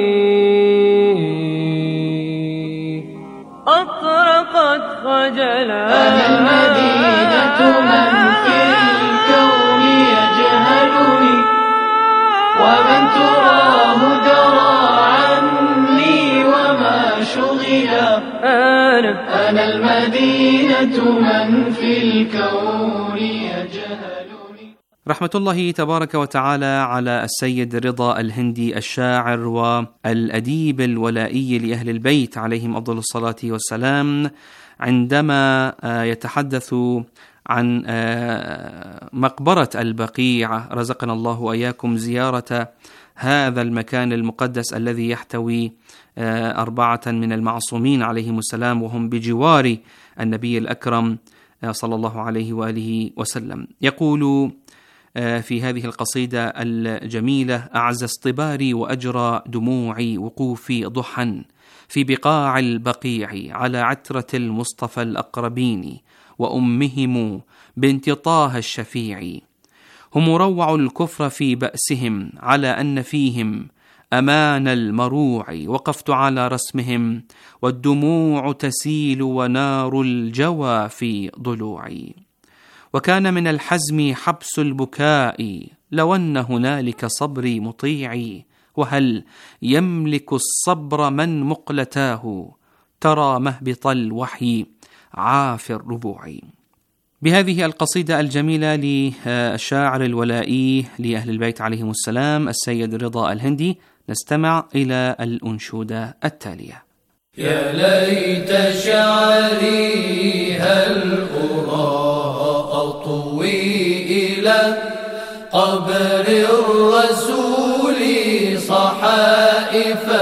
أطرقت خجلا. أنا المدينة من في الكون يجهلني، ومن تراه درى عني وما شغلا. أنا المدينة من في الكون يجهلني. رحمة الله تبارك وتعالى على السيد رضا الهندي الشاعر والأديب الولائي لأهل البيت عليهم أفضل الصلاة والسلام، عندما يتحدث عن مقبرة البقيع. رزقنا الله وإياكم زيارة هذا المكان المقدس الذي يحتوي 4 من المعصومين عليهم السلام، وهم بجوار النبي الأكرم صلى الله عليه وآله وسلم. يقول في هذه القصيدة الجميلة: أعز اصطباري وأجرى دموعي وقوفي ضحى في بقاع البقيع على عترة المصطفى الأقربين وأمهم بنت طه الشفيع. هم روعوا الكفر في بأسهم على أن فيهم أمان المروع، وقفت على رسمهم والدموع تسيل ونار الجوى في ضلوعي. وكان من الحزم حبس البكاء لو أن هنالك صبري مطيعي، وهل يملك الصبر من مقلتاه ترى مهبط الوحي عافي الربوع. بهذه القصيدة الجميلة للشاعر الولائي لأهل البيت عليهم السلام السيد رضا الهندي نستمع إلى الأنشودة التالية. يا ليت شعري هل أرى أطوي إلى قبر الرسول صحائف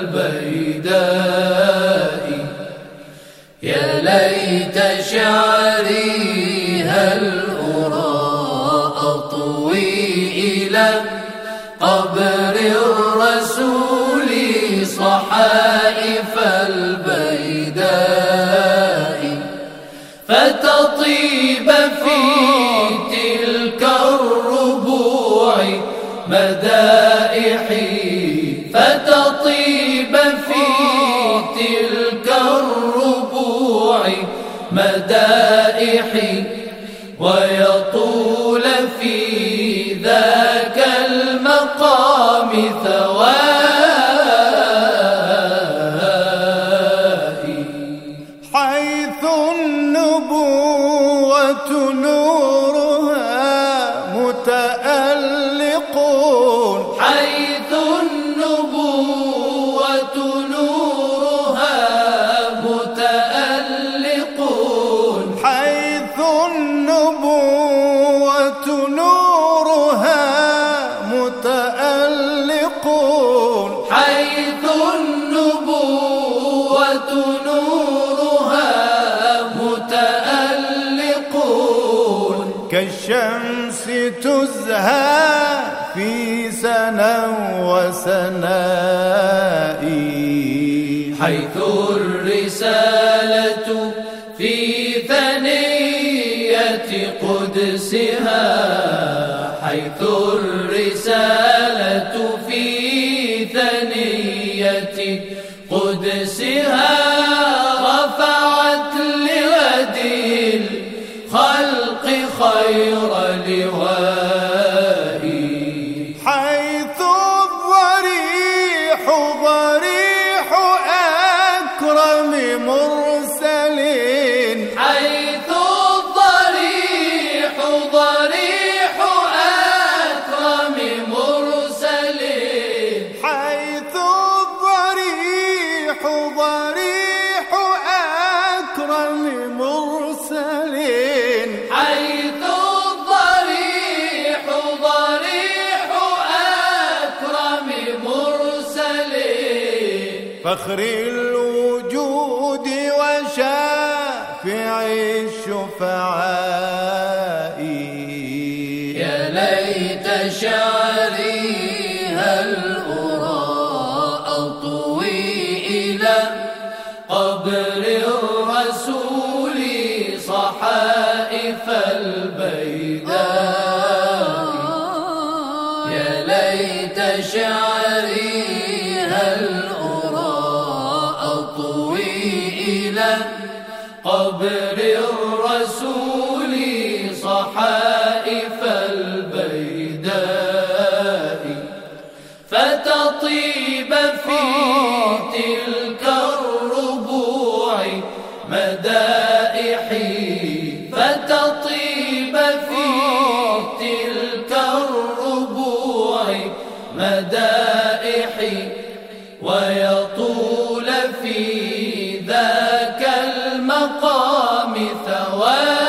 البيداء. يا ليت شعري هل أرى أطوي إلى قبر الرسول صحائف البيداء، فتطيب في تلك الربوع مدائحي، فتطيب في تلك الربوع مدائحي، ويطول في ذاك المقام ثوائي. حيث النبوة نورها متألقون، حيث النبوة نورها متألقون، حيث النبوة نورها متألقون، حيث النبوة نورها متألقون، كالشمس تزهى في سنة وسناء، حيث الرسالة في ثنية قدسها، حيث الرسالة في ثنية قدسها، رفعت لغدي الخلق خير لوائي. حيث الضريح ضريح أكرم مرسلين، حيث الضريح ضريح أكرم مرسلين، حيث الضريح ضريح أكرم مرسلين، حيث الضريح ضريح أكرم مرسلين، فخر الوجود وشافع الشفعاء. يا ليت شعري هل أرى أطوي إلى قبر الرسول صحائف البيداء. يا ليت شعري هل أرى أطوي إلى قبر الرسول صحائف البيداء، فتطيب في تلك الربوع مدائحي ويطول في ذاك المقام ثواب.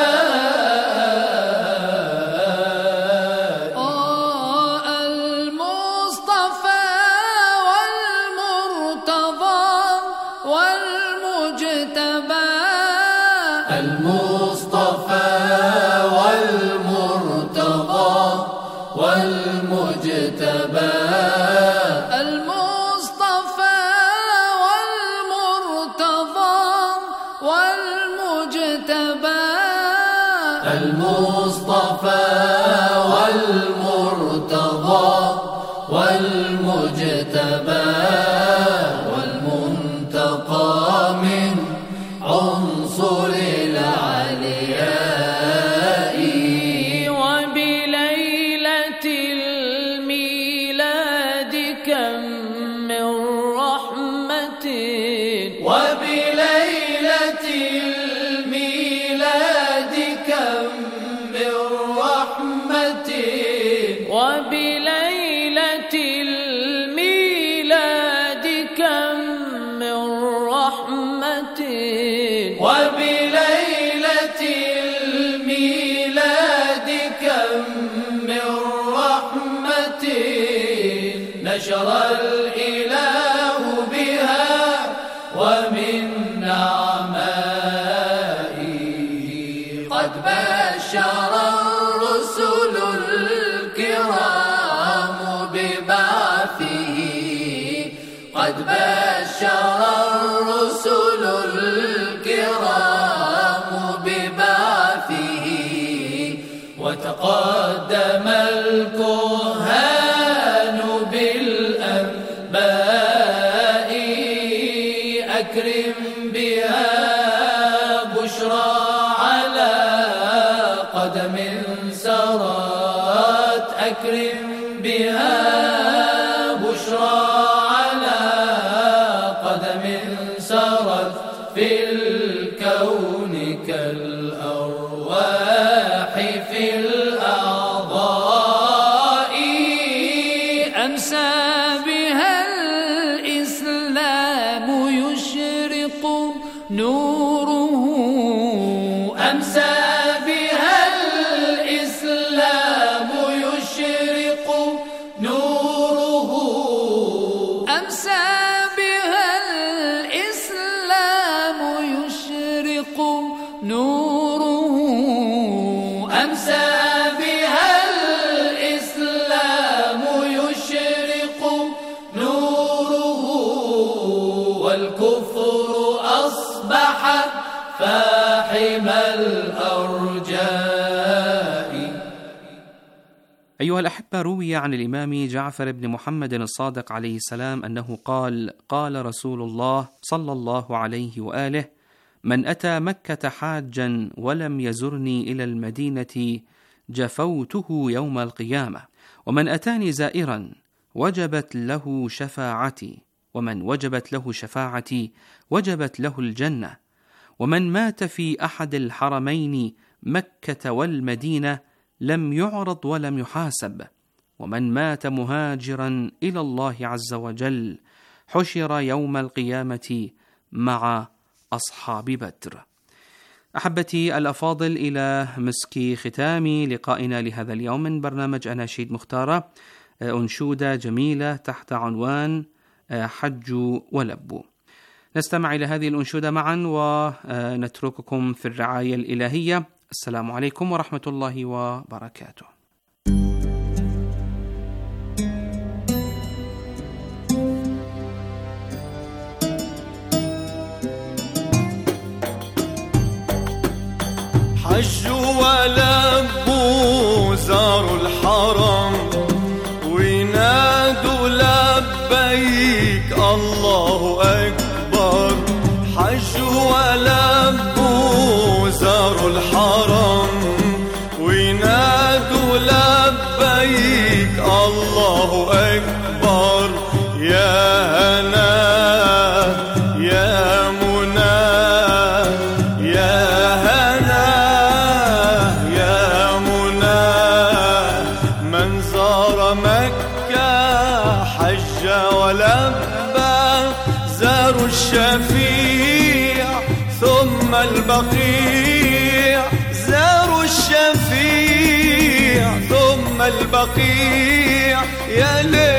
نشر الإله بها ومن نعمائه قد بشر الرسل الكرام ببعثه قد بشر الرسل الكرام ببعثه وتقدم الكهان بالأنباء أكرم بها بشرى على قدم سرت أكرم بها بشرى على قدم سرت في الكون كالأرواح في الأعضاء أمسى بها الإسلام يشرق نوره أمسى بها الإسلام يشرق نوره أمسى بها الإسلام يشرق نوره أمسى بها الإسلام يشرق نوره والكفر أصبح فاحم الأرجاء. أيها الأحبة، روي عن الإمام جعفر بن محمد الصادق عليه السلام أنه قال: قال رسول الله صلى الله عليه وآله: من أتى مكة حاجا ولم يزرني إلى المدينة جفوته يوم القيامة، ومن أتاني زائرا وجبت له شفاعتي، ومن وجبت له شفاعتي وجبت له الجنة، ومن مات في أحد الحرمين مكة والمدينة لم يعرض ولم يحاسب، ومن مات مهاجرا إلى الله عز وجل حشر يوم القيامة مع أصحاب بدر. أحبتي الأفاضل، إلى مسك ختام لقائنا لهذا اليوم من برنامج أناشيد مختارة، أنشودة جميلة تحت عنوان حج ولبوا. نستمع إلى هذه الأنشودة معا ونترككم في الرعاية الإلهية. السلام عليكم ورحمة الله وبركاته. حجوا ولبوا زاروا الحرم وينادوا لبيك الله أكبر. حجوا ولبوا زاروا الحرم وينادوا لبيك الله أكبر. يا هنا يا منى يا هنا يا منى من زار مكة ولبى زاروا الشفيع ثم البقيع زاروا الشفيع ثم البقيع يا ليل